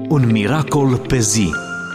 Un miracol pe zi.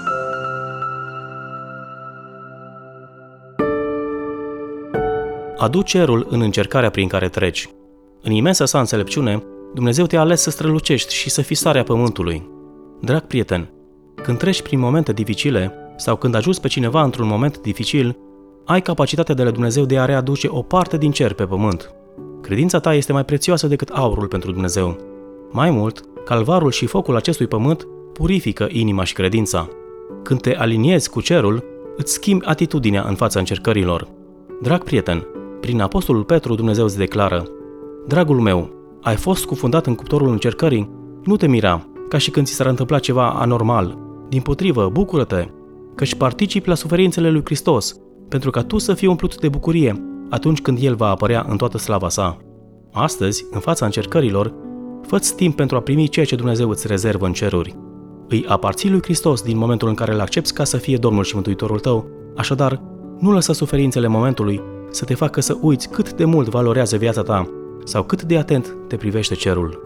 Adu cerul în încercarea prin care treci. În imensa sa înțelepciune, Dumnezeu te-a ales să strălucești și să fii sarea pământului. Drag prieten, când treci prin momente dificile sau când ajuți pe cineva într-un moment dificil, ai capacitatea de la Dumnezeu de a readuce o parte din cer pe pământ. Credința ta este mai prețioasă decât aurul pentru Dumnezeu. Mai mult, calvarul și focul acestui pământ purifică inima și credința. Când te aliniezi cu cerul, îți schimbi atitudinea în fața încercărilor. Drag prieten, prin apostolul Petru Dumnezeu îți declară: Dragul meu, ai fost scufundat în cuptorul încercării? Nu te mira, ca și când ți s-ar întâmpla ceva anormal. Dimpotrivă, bucură-te, căci participi la suferințele lui Hristos, pentru ca tu să fii umplut de bucurie atunci când El va apărea în toată slava sa. Astăzi, în fața încercărilor, fă-ți timp pentru a primi ceea ce Dumnezeu îți rezervă în ceruri. Îi aparții lui Hristos din momentul în care îl accepți ca să fie Domnul și Mântuitorul tău, așadar, nu lăsa suferințele momentului să te facă să uiți cât de mult valorează viața ta sau cât de atent te privește cerul.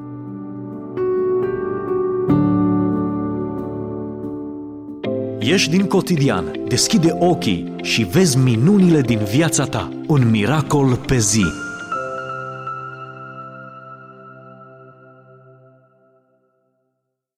Ieși din cotidian, deschide ochii și vezi minunile din viața ta. Un miracol pe zi.